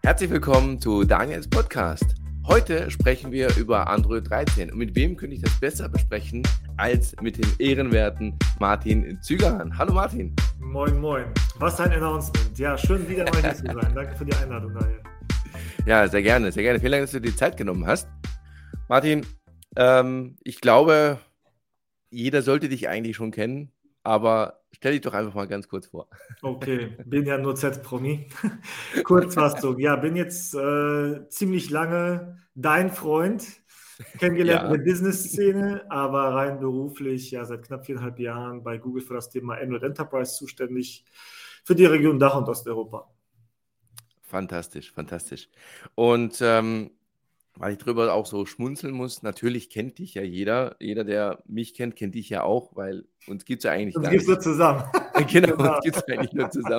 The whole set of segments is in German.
Herzlich willkommen zu Daniels Podcast. Heute sprechen wir über Android 13. Und mit wem könnte ich das besser besprechen als mit dem ehrenwerten Martin Zügerhan. Hallo Martin. Moin, moin. Was ein Announcement. Ja, schön wieder mal hier zu sein. Danke für die Einladung, Daniel. Ja, sehr gerne, sehr gerne. Vielen Dank, dass du dir die Zeit genommen hast. Martin, ich glaube, jeder sollte dich eigentlich schon kennen, aber stell dich doch einfach mal ganz kurz vor. Okay, bin ja nur Z-Promi. Kurzfassung. Ja, bin jetzt ziemlich lange dein Freund, kennengelernt in der Business-Szene, aber rein beruflich ja seit knapp 4,5 Jahren bei Google für das Thema Android Enterprise zuständig für die Region Dach und Osteuropa. Fantastisch, fantastisch. Und weil ich drüber auch so schmunzeln muss, natürlich kennt dich ja jeder. Jeder, der mich kennt, kennt dich ja auch, weil uns gibt es ja eigentlich gar nicht. Uns gibt es nur zusammen. Genau, uns gibt es eigentlich nur zusammen.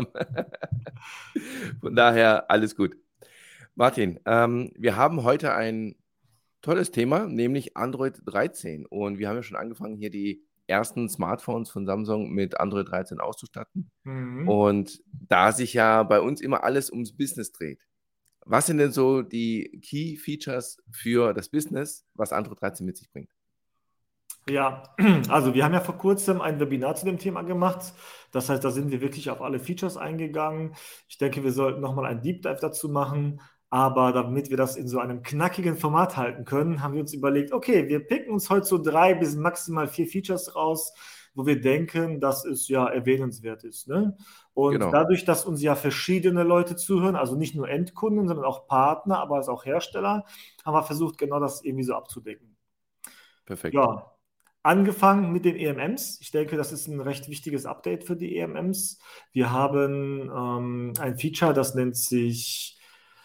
Von daher alles gut. Martin, wir haben heute ein tolles Thema, nämlich Android 13. Und wir haben ja schon angefangen, hier die ersten Smartphones von Samsung mit Android 13 auszustatten. Und da sich ja bei uns immer alles ums Business dreht, was sind denn so die Key Features für das Business, was Android 13 mit sich bringt? Ja, also wir haben ja vor kurzem ein Webinar zu dem Thema gemacht. Das heißt, da sind wir wirklich auf alle Features eingegangen. Ich denke, wir sollten nochmal einen Deep Dive dazu machen. Aber damit wir das in so einem knackigen Format halten können, haben wir uns überlegt, okay, wir picken uns heute so 3 bis maximal 4 Features raus, wo wir denken, dass es ja erwähnenswert ist. Ne? Und dadurch, dass uns ja verschiedene Leute zuhören, also nicht nur Endkunden, sondern auch Partner, aber auch Hersteller, haben wir versucht, genau das irgendwie so abzudecken. Perfekt. Ja, angefangen mit den EMMs. Ich denke, das ist ein recht wichtiges Update für die EMMs. Wir haben ein Feature, das nennt sich,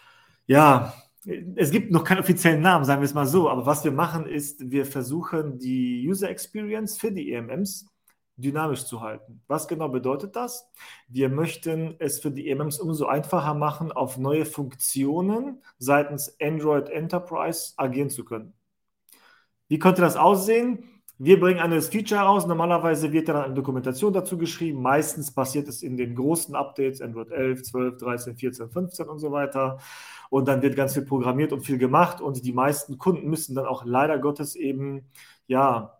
ja, es gibt noch keinen offiziellen Namen, sagen wir es mal so, aber was wir machen ist, wir versuchen die User Experience für die EMMs dynamisch zu halten. Was genau bedeutet das? Wir möchten es für die EMMs umso einfacher machen, auf neue Funktionen seitens Android Enterprise agieren zu können. Wie könnte das aussehen? Wir bringen ein neues Feature heraus. Normalerweise wird dann eine Dokumentation dazu geschrieben. Meistens passiert es in den großen Updates, Android 11, 12, 13, 14, 15 und so weiter. Und dann wird ganz viel programmiert und viel gemacht. Und die meisten Kunden müssen dann auch leider Gottes eben, ja,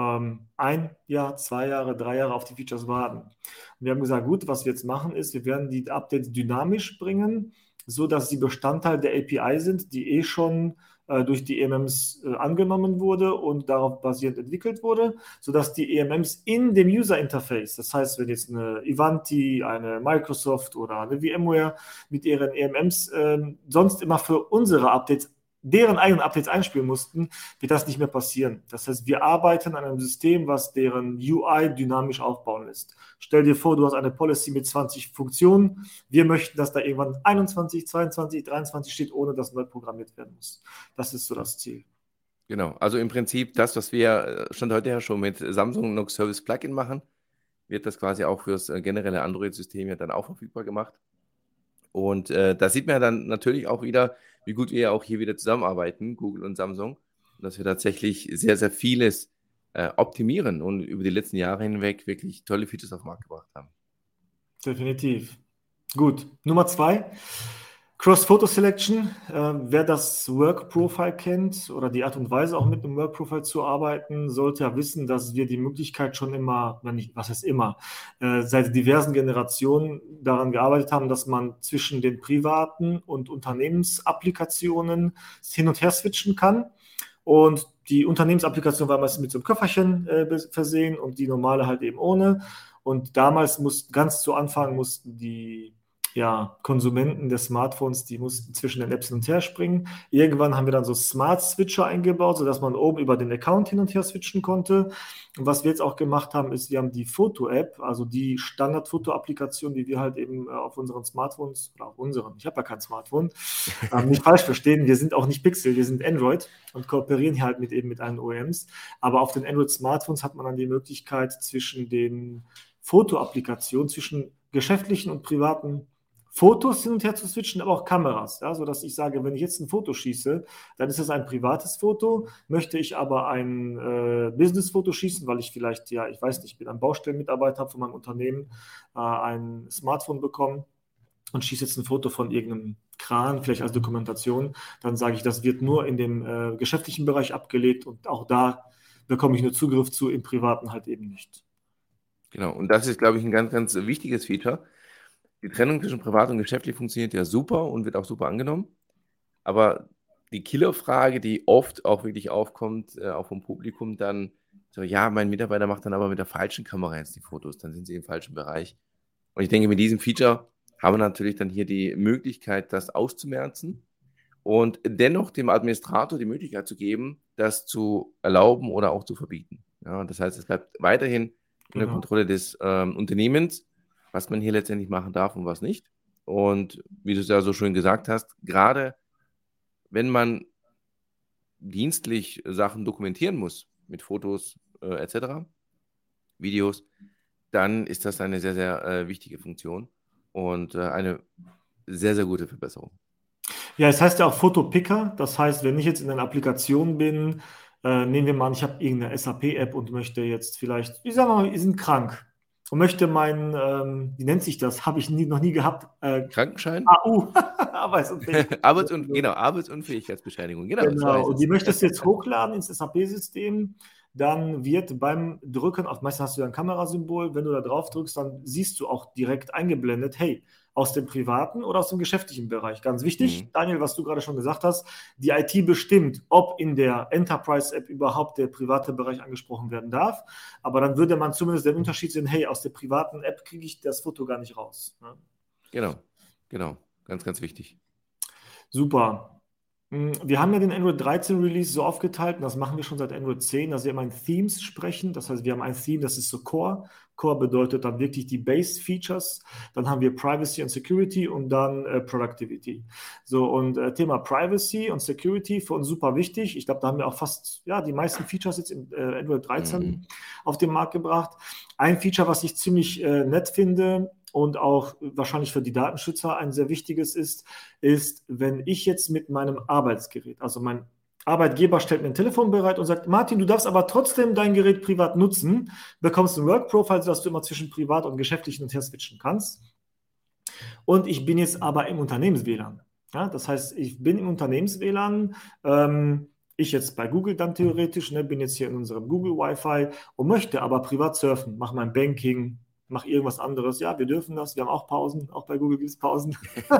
1 Jahr, 2 Jahre, 3 Jahre auf die Features warten. Und wir haben gesagt, gut, was wir jetzt machen ist, wir werden die Updates dynamisch bringen, sodass sie Bestandteil der API sind, die schon durch die EMMs angenommen wurde und darauf basierend entwickelt wurde, sodass die EMMs in dem User-Interface, das heißt, wenn jetzt eine Ivanti, eine Microsoft oder eine VMware mit ihren EMMs sonst immer für unsere Updates deren eigenen Updates einspielen mussten, wird das nicht mehr passieren. Das heißt, wir arbeiten an einem System, was deren UI dynamisch aufbauen lässt. Stell dir vor, du hast eine Policy mit 20 Funktionen. Wir möchten, dass da irgendwann 21, 22, 23 steht, ohne dass neu programmiert werden muss. Das ist so das Ziel. Genau, also im Prinzip das, was wir Stand heute ja schon mit Samsung Knox Service Plugin machen, wird das quasi auch für das generelle Android-System ja dann auch verfügbar gemacht. Und da sieht man dann natürlich auch wieder, wie gut wir ja auch hier wieder zusammenarbeiten, Google und Samsung, dass wir tatsächlich sehr, sehr vieles optimieren und über die letzten Jahre hinweg wirklich tolle Features auf den Markt gebracht haben. Definitiv. Gut, Nummer 2. Cross-Photo-Selection. Wer das Work-Profile kennt oder die Art und Weise auch mit einem Work-Profile zu arbeiten, sollte ja wissen, dass wir die Möglichkeit schon immer, was heißt immer, seit diversen Generationen daran gearbeitet haben, dass man zwischen den privaten und Unternehmensapplikationen hin und her switchen kann. Und die Unternehmensapplikation war meistens mit so einem Köfferchen versehen und die normale halt eben ohne. Und damals ganz zu Anfang mussten die Konsumenten der Smartphones, die mussten zwischen den Apps hin und her springen. Irgendwann haben wir dann so Smart-Switcher eingebaut, sodass man oben über den Account hin und her switchen konnte. Und was wir jetzt auch gemacht haben, ist, wir haben die Foto-App, also die Standard-Foto-Applikation, die wir halt eben auf unseren Smartphones, oder auf unseren, ich habe ja kein Smartphone, nicht falsch verstehen, wir sind auch nicht Pixel, wir sind Android und kooperieren hier halt mit allen OEMs. Aber auf den Android-Smartphones hat man dann die Möglichkeit, zwischen den Foto-Applikationen, zwischen geschäftlichen und privaten Fotos hin und her zu switchen, aber auch Kameras, ja, sodass ich sage, wenn ich jetzt ein Foto schieße, dann ist es ein privates Foto, möchte ich aber ein Business-Foto schießen, weil ich vielleicht, ja, ich weiß nicht, ich bin ein Baustellenmitarbeiter, habe von meinem Unternehmen ein Smartphone bekommen, und schieße jetzt ein Foto von irgendeinem Kran, vielleicht als Dokumentation, dann sage ich, das wird nur in dem geschäftlichen Bereich abgelegt und auch da bekomme ich nur Zugriff zu, im Privaten halt eben nicht. Genau. Und das ist, glaube ich, ein ganz, ganz wichtiges Feature. Die Trennung zwischen privat und geschäftlich funktioniert ja super und wird auch super angenommen. Aber die Killerfrage, die oft auch wirklich aufkommt, auch vom Publikum, dann so, ja, mein Mitarbeiter macht dann aber mit der falschen Kamera jetzt die Fotos, dann sind sie im falschen Bereich. Und ich denke, mit diesem Feature haben wir natürlich dann hier die Möglichkeit, das auszumerzen und dennoch dem Administrator die Möglichkeit zu geben, das zu erlauben oder auch zu verbieten. Ja, das heißt, es bleibt weiterhin in der Genau. Kontrolle des Unternehmens, was man hier letztendlich machen darf und was nicht. Und wie du es ja so schön gesagt hast, gerade wenn man dienstlich Sachen dokumentieren muss, mit Fotos etc., Videos, dann ist das eine sehr, sehr wichtige Funktion und eine sehr, sehr gute Verbesserung. Ja, es heißt ja auch Fotopicker. Das heißt, wenn ich jetzt in einer Applikation bin, nehmen wir mal an, ich habe irgendeine SAP-App und möchte jetzt vielleicht, ich sage mal, wir sind krank und möchte meinen, wie nennt sich das? Habe ich noch nie gehabt. Krankenschein? AU, Arbeitsunfähigkeit. Genau, Arbeitsunfähigkeitsbescheinigung. Genau, so Genau, heißt und es. die möchtest du jetzt hochladen ins SAP-System, dann wird beim Drücken auf, meistens hast du ja ein Kamerasymbol, wenn du da drauf drückst, dann siehst du auch direkt eingeblendet, hey, aus dem privaten oder aus dem geschäftlichen Bereich. Ganz wichtig, Daniel, was du gerade schon gesagt hast, die IT bestimmt, ob in der Enterprise-App überhaupt der private Bereich angesprochen werden darf, aber dann würde man zumindest den Unterschied sehen, hey, aus der privaten App kriege ich das Foto gar nicht raus. Ne? Genau, ganz, ganz wichtig. Super. Wir haben ja den Android 13 Release so aufgeteilt, und das machen wir schon seit Android 10, dass wir immer in Themes sprechen. Das heißt, wir haben ein Theme, das ist so Core. Core bedeutet dann wirklich die Base-Features. Dann haben wir Privacy und Security und dann Productivity. So, und Thema Privacy und Security für uns super wichtig. Ich glaube, da haben wir auch fast die meisten Features jetzt in Android 13 auf den Markt gebracht. Ein Feature, was ich ziemlich nett finde, und auch wahrscheinlich für die Datenschützer ein sehr wichtiges ist, wenn ich jetzt mit meinem Arbeitsgerät, also mein Arbeitgeber stellt mir ein Telefon bereit und sagt, Martin, du darfst aber trotzdem dein Gerät privat nutzen, bekommst ein Work-Profile, sodass du immer zwischen privat und geschäftlich hin und her switchen kannst. Und ich bin jetzt aber im Unternehmens-WLAN. Ja, das heißt, ich bin im Unternehmens-WLAN, ich jetzt bei Google dann theoretisch, bin jetzt hier in unserem Google Wi-Fi und möchte aber privat surfen, mache mein Banking, mach irgendwas anderes. Ja, wir dürfen das. Wir haben auch Pausen. Auch bei Google gibt es Pausen.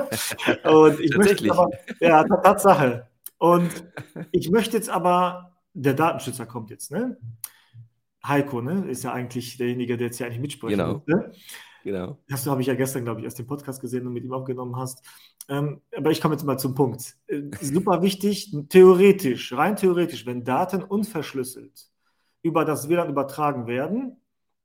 Und ich möchte aber, ja, Tatsache. Und ich möchte jetzt aber, der Datenschützer kommt jetzt, ne? Heiko, ne? Ist ja eigentlich derjenige, der jetzt hier eigentlich mitsprechen müsste. Genau. Das habe ich ja gestern, glaube ich, erst den Podcast gesehen und mit ihm aufgenommen hast. Aber ich komme jetzt mal zum Punkt. Super wichtig, theoretisch, rein theoretisch, wenn Daten unverschlüsselt über das WLAN übertragen werden,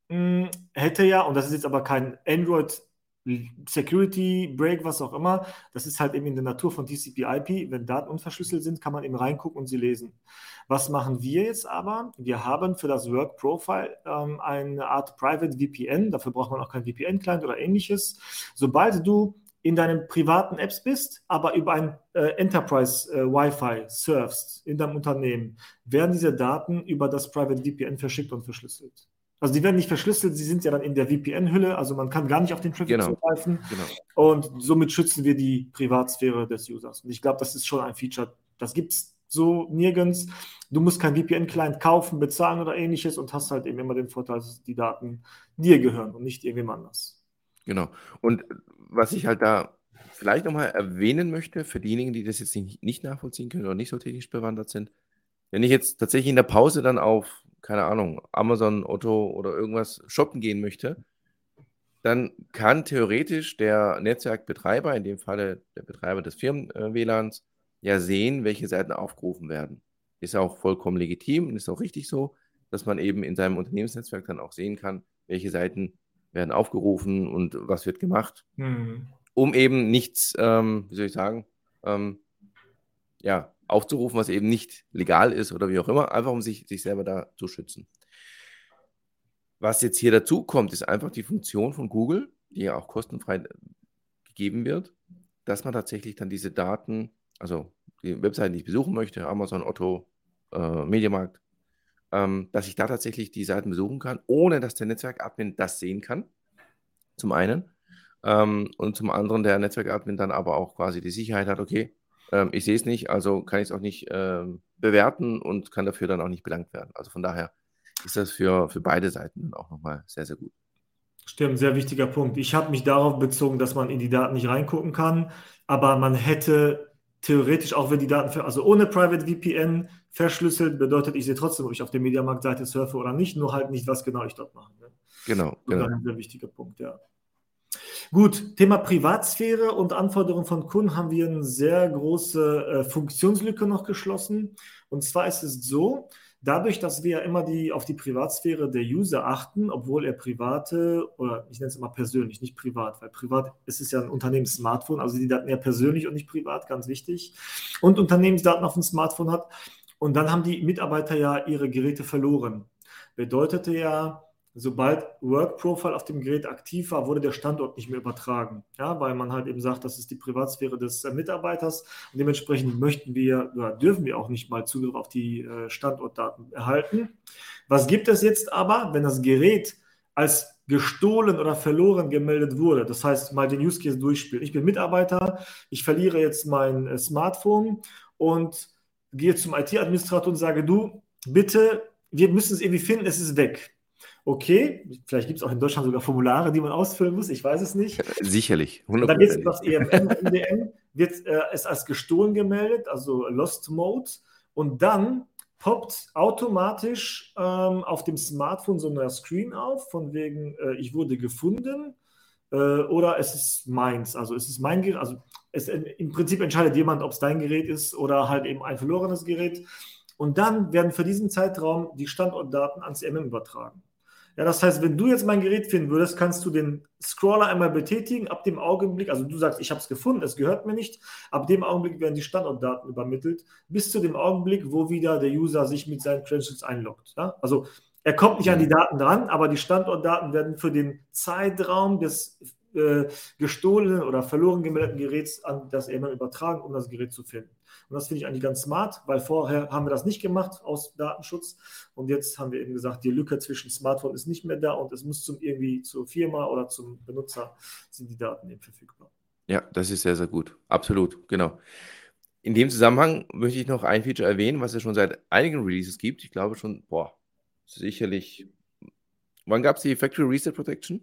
hätte ja, und das ist jetzt aber kein Android Security Break, was auch immer, das ist halt eben in der Natur von TCP/IP. Wenn Daten unverschlüsselt sind, kann man eben reingucken und sie lesen. Was machen wir jetzt aber? Wir haben für das Work Profile eine Art Private VPN, dafür braucht man auch kein VPN-Client oder ähnliches. Sobald du in deinen privaten Apps bist, aber über ein Enterprise Wi-Fi surfst in deinem Unternehmen, werden diese Daten über das Private VPN verschickt und verschlüsselt. Also die werden nicht verschlüsselt, sie sind ja dann in der VPN-Hülle, also man kann gar nicht auf den Traffic zugreifen. Und somit schützen wir die Privatsphäre des Users. Und ich glaube, das ist schon ein Feature, das gibt es so nirgends. Du musst kein VPN-Client kaufen, bezahlen oder ähnliches und hast halt eben immer den Vorteil, dass die Daten dir gehören und nicht irgendjemand anders. Genau. Und was ich halt da vielleicht nochmal erwähnen möchte, für diejenigen, die das jetzt nicht nachvollziehen können oder nicht so technisch bewandert sind, wenn ich jetzt tatsächlich in der Pause dann auf, keine Ahnung, Amazon, Otto oder irgendwas shoppen gehen möchte, dann kann theoretisch der Netzwerkbetreiber, in dem Falle der Betreiber des Firmen-WLANs, ja sehen, welche Seiten aufgerufen werden. Ist auch vollkommen legitim und ist auch richtig so, dass man eben in seinem Unternehmensnetzwerk dann auch sehen kann, welche Seiten werden aufgerufen und was wird gemacht, um eben nichts, wie soll ich sagen, aufzurufen, was eben nicht legal ist oder wie auch immer, einfach um sich selber da zu schützen. Was jetzt hier dazu kommt, ist einfach die Funktion von Google, die ja auch kostenfrei gegeben wird, dass man tatsächlich dann diese Daten, also die Webseiten, die ich besuchen möchte, Amazon, Otto, Mediamarkt, dass ich da tatsächlich die Seiten besuchen kann, ohne dass der Netzwerkadmin das sehen kann, zum einen. Und zum anderen der Netzwerkadmin dann aber auch quasi die Sicherheit hat, okay, ich sehe es nicht, also kann ich es auch nicht bewerten und kann dafür dann auch nicht belangt werden. Also von daher ist das für beide Seiten dann auch nochmal sehr, sehr gut. Stimmt, sehr wichtiger Punkt. Ich habe mich darauf bezogen, dass man in die Daten nicht reingucken kann, aber man hätte theoretisch, auch wenn die Daten, also ohne Private VPN verschlüsselt, bedeutet, ich sehe trotzdem, ob ich auf der Mediamarkt-Seite surfe oder nicht, nur halt nicht, was genau ich dort mache. Ne? Genau, Und genau. dann ein sehr wichtiger Punkt, ja. Gut, Thema Privatsphäre und Anforderungen von Kunden haben wir eine sehr große Funktionslücke noch geschlossen. Und zwar ist es so, dadurch, dass wir ja immer auf die Privatsphäre der User achten, obwohl er private, oder ich nenne es immer persönlich, nicht privat, weil privat ist es ja ein Unternehmenssmartphone, also die Daten eher persönlich und nicht privat, ganz wichtig, und Unternehmensdaten auf dem Smartphone hat. Und dann haben die Mitarbeiter ja ihre Geräte verloren. Bedeutete ja, sobald Work Profile auf dem Gerät aktiv war, wurde der Standort nicht mehr übertragen. Ja, weil man halt eben sagt, das ist die Privatsphäre des Mitarbeiters und dementsprechend möchten wir oder dürfen wir auch nicht mal Zugriff auf die Standortdaten erhalten. Was gibt es jetzt aber, wenn das Gerät als gestohlen oder verloren gemeldet wurde? Das heißt, mal den Use Case durchspielen. Ich bin Mitarbeiter, ich verliere jetzt mein Smartphone und gehe zum IT-Administrator und sage, du, bitte, wir müssen es irgendwie finden, es ist weg. Okay, vielleicht gibt es auch in Deutschland sogar Formulare, die man ausfüllen muss, ich weiß es nicht. Sicherlich, Und dann wird es hundertprozentig. das EMM, MDM, wird es als gestohlen gemeldet, also Lost Mode. Und dann poppt automatisch auf dem Smartphone so ein Screen auf, von wegen, ich wurde gefunden oder es ist meins. Also es ist mein Gerät. Also im Prinzip entscheidet jemand, ob es dein Gerät ist oder halt eben ein verlorenes Gerät. Und dann werden für diesen Zeitraum die Standortdaten ans EMM übertragen. Ja, das heißt, wenn du jetzt mein Gerät finden würdest, kannst du den Scroller einmal betätigen. Ab dem Augenblick, also du sagst, ich habe es gefunden, es gehört mir nicht. Ab dem Augenblick werden die Standortdaten übermittelt, bis zu dem Augenblick, wo wieder der User sich mit seinen Credentials einloggt. Ja? Also er kommt nicht an die Daten dran, aber die Standortdaten werden für den Zeitraum des gestohlenen oder verloren gemeldeten Geräts an das EMM übertragen, um das Gerät zu finden. Und das finde ich eigentlich ganz smart, weil vorher haben wir das nicht gemacht aus Datenschutz. Und jetzt haben wir eben gesagt, die Lücke zwischen Smartphone ist nicht mehr da und es muss irgendwie zur Firma oder zum Benutzer sind die Daten eben verfügbar. Ja, das ist sehr, sehr gut. Absolut, genau. In dem Zusammenhang möchte ich noch ein Feature erwähnen, was es schon seit einigen Releases gibt. Ich glaube schon, sicherlich. Wann gab es die Factory Reset Protection?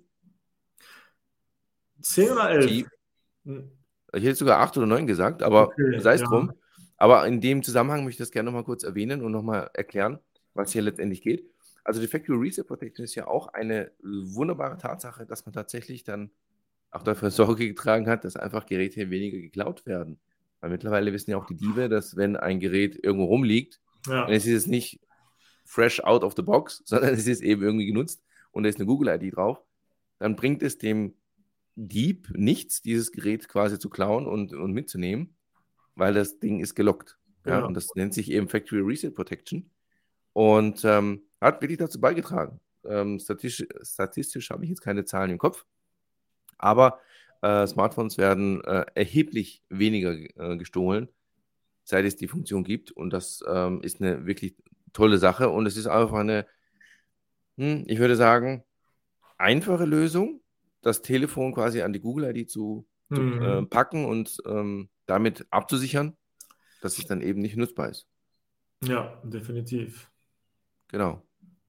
10 oder 11? Ich hätte sogar 8 oder 9 gesagt, aber Okay, sei es ja. drum. Aber in dem Zusammenhang möchte ich das gerne nochmal kurz erwähnen und nochmal erklären, was hier letztendlich geht. Also die Factory Reset Protection ist ja auch eine wunderbare Tatsache, dass man tatsächlich dann auch dafür Sorge getragen hat, dass einfach Geräte weniger geklaut werden. Weil mittlerweile wissen ja auch die Diebe, dass wenn ein Gerät irgendwo rumliegt, Ja. und es ist jetzt nicht fresh out of the box, sondern es ist eben irgendwie genutzt und da ist eine Google-ID drauf, dann bringt es dem Dieb nichts, dieses Gerät quasi zu klauen und mitzunehmen, weil das Ding ist gelockt. Ja? Genau. Und das nennt sich eben Factory Reset Protection und hat wirklich dazu beigetragen. Statistisch habe ich jetzt keine Zahlen im Kopf, aber Smartphones werden erheblich weniger gestohlen, seit es die Funktion gibt. Und das ist eine wirklich tolle Sache. Und es ist einfach eine, ich würde sagen, einfache Lösung, das Telefon quasi an die Google-ID zu packen und damit abzusichern, dass es dann eben nicht nutzbar ist. Ja, definitiv. Genau.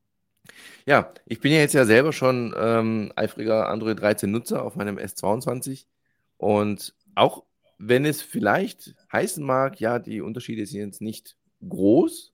Ja, ich bin ja jetzt ja selber schon eifriger Android 13 Nutzer auf meinem S22 und auch wenn es vielleicht heißen mag, ja, die Unterschiede sind jetzt nicht groß,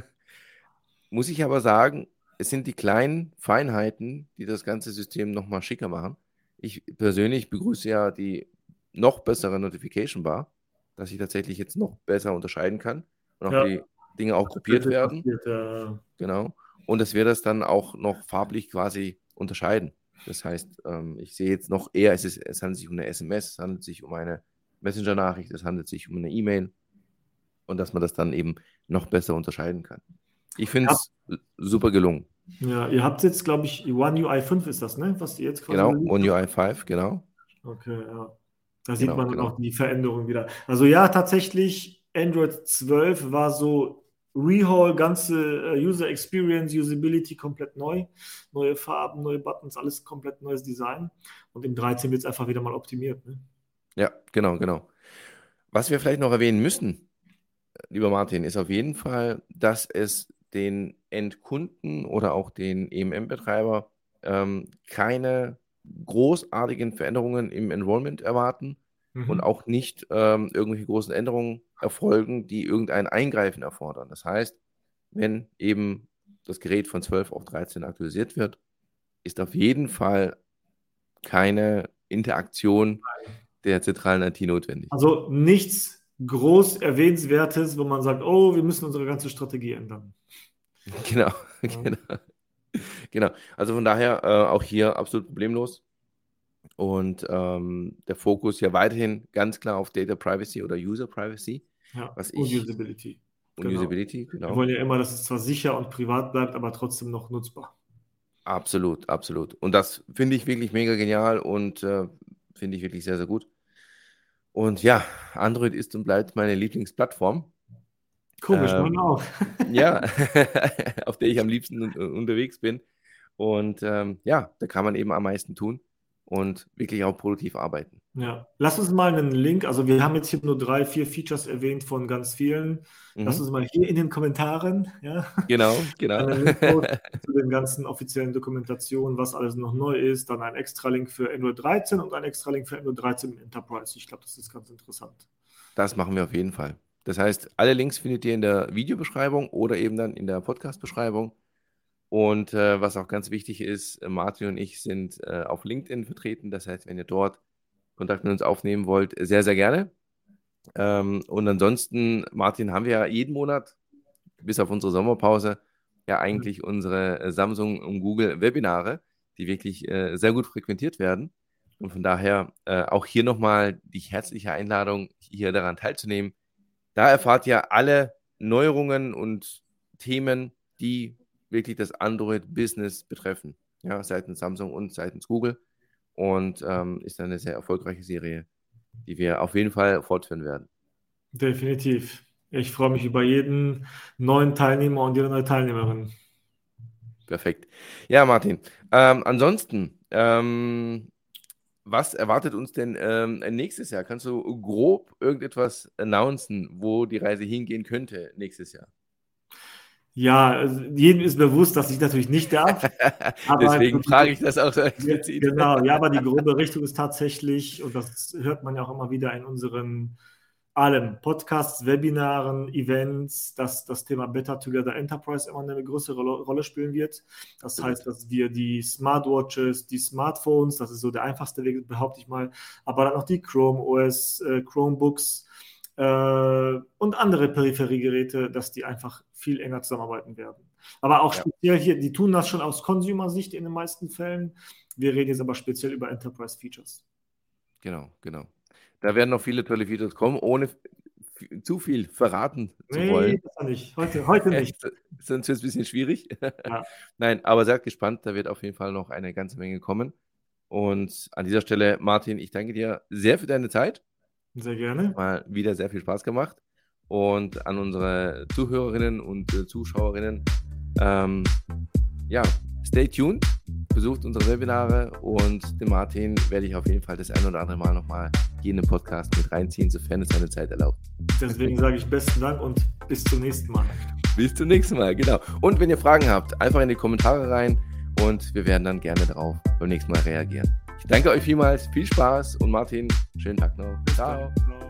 muss ich aber sagen, es sind die kleinen Feinheiten, die das ganze System nochmal schicker machen. Ich persönlich begrüße ja die noch bessere Notification Bar, dass ich tatsächlich jetzt noch besser unterscheiden kann und auch Ja. die Dinge auch gruppiert werden. Genau. Und dass wir das dann auch noch farblich quasi unterscheiden. Das heißt, ich sehe jetzt noch eher, es handelt sich um eine SMS, es handelt sich um eine Messenger-Nachricht, es handelt sich um eine E-Mail und dass man das dann eben noch besser unterscheiden kann. Ich finde es super gelungen. Ja, ihr habt jetzt, glaube ich, One UI 5 ist das, ne? Was ihr jetzt quasi. Genau, One UI 5, genau. Okay, ja. Da sieht man genau. auch die Veränderung wieder. Also ja, tatsächlich, Android 12 war so Rehaul, ganze User Experience, Usability komplett neu, neue Farben, neue Buttons, alles komplett neues Design. Und im 13 wird es einfach wieder mal optimiert. Ne? Ja, genau. Was wir vielleicht noch erwähnen müssen, lieber Martin, ist auf jeden Fall, dass es den Endkunden oder auch den EMM-Betreiber keine großartigen Veränderungen im Enrollment erwarten und auch nicht irgendwelche großen Änderungen erfolgen, die irgendein Eingreifen erfordern. Das heißt, wenn eben das Gerät von 12 auf 13 aktualisiert wird, ist auf jeden Fall keine Interaktion der zentralen IT notwendig. Also nichts groß Erwähnenswertes, wo man sagt, oh, wir müssen unsere ganze Strategie ändern. Genau. Also von daher auch hier absolut problemlos. Und der Fokus ja weiterhin ganz klar auf Data Privacy oder User Privacy. Ja, und Usability. Usability, genau. Wir wollen ja immer, dass es zwar sicher und privat bleibt, aber trotzdem noch nutzbar. Absolut. Und das finde ich wirklich mega genial und finde ich wirklich sehr, sehr gut. Und ja, Android ist und bleibt meine Lieblingsplattform. Komisch, meine auch. Ja, auf der ich am liebsten unterwegs bin. Und da kann man eben am meisten tun und wirklich auch produktiv arbeiten. Ja, lass uns mal einen Link, also wir haben jetzt hier nur 3, 4 Features erwähnt von ganz vielen. Lass uns mal hier in den Kommentaren, ja, genau. einen Link zu den ganzen offiziellen Dokumentationen, was alles noch neu ist, dann ein extra Link für Android 13 und ein extra Link für Android 13 Enterprise. Ich glaube, das ist ganz interessant. Das machen wir auf jeden Fall. Das heißt, alle Links findet ihr in der Videobeschreibung oder eben dann in der Podcast-Beschreibung. Und was auch ganz wichtig ist, Martin und ich sind auf LinkedIn vertreten. Das heißt, wenn ihr dort Kontakt mit uns aufnehmen wollt, sehr, sehr gerne. Und ansonsten, Martin, haben wir ja jeden Monat, bis auf unsere Sommerpause, ja eigentlich unsere Samsung und Google Webinare, die wirklich sehr gut frequentiert werden. Und von daher auch hier nochmal die herzliche Einladung, hier daran teilzunehmen. Da erfahrt ihr alle Neuerungen und Themen, die wirklich das Android-Business betreffen. Ja, seitens Samsung und seitens Google. Und ist eine sehr erfolgreiche Serie, die wir auf jeden Fall fortführen werden. Definitiv. Ich freue mich über jeden neuen Teilnehmer und jede neue Teilnehmerin. Perfekt. Ja, Martin. Ansonsten, was erwartet uns denn nächstes Jahr? Kannst du grob irgendetwas announcen, wo die Reise hingehen könnte nächstes Jahr? Ja, also jedem ist bewusst, dass ich natürlich nicht darf. Deswegen frage ich das auch so explizit. Genau, ja, aber die grobe Richtung ist tatsächlich, und das hört man ja auch immer wieder in unseren allen Podcasts, Webinaren, Events, dass das Thema Better Together Enterprise immer eine größere Rolle spielen wird. Das heißt, dass wir die Smartwatches, die Smartphones, das ist so der einfachste Weg, behaupte ich mal, aber dann auch die Chrome OS, Chromebooks und andere Peripheriegeräte, dass die einfach viel enger zusammenarbeiten werden. Aber auch speziell hier, die tun das schon aus Consumer-Sicht in den meisten Fällen. Wir reden jetzt aber speziell über Enterprise-Features. Genau. Da werden noch viele tolle Features kommen, ohne zu viel verraten zu wollen. Nee, das nicht. Heute nicht. Sonst wird es ein bisschen schwierig. Ja. Nein, aber seid gespannt, da wird auf jeden Fall noch eine ganze Menge kommen. Und an dieser Stelle, Martin, ich danke dir sehr für deine Zeit. Sehr gerne. Mal wieder sehr viel Spaß gemacht. Und an unsere Zuhörerinnen und Zuschauerinnen, stay tuned, besucht unsere Webinare und den Martin werde ich auf jeden Fall das ein oder andere Mal nochmal hier in den Podcast mit reinziehen, sofern es seine Zeit erlaubt. Deswegen sage ich besten Dank und bis zum nächsten Mal. Bis zum nächsten Mal, genau. Und wenn ihr Fragen habt, einfach in die Kommentare rein und wir werden dann gerne darauf beim nächsten Mal reagieren. Ich danke euch vielmals, viel Spaß und Martin, schönen Tag noch. Ciao.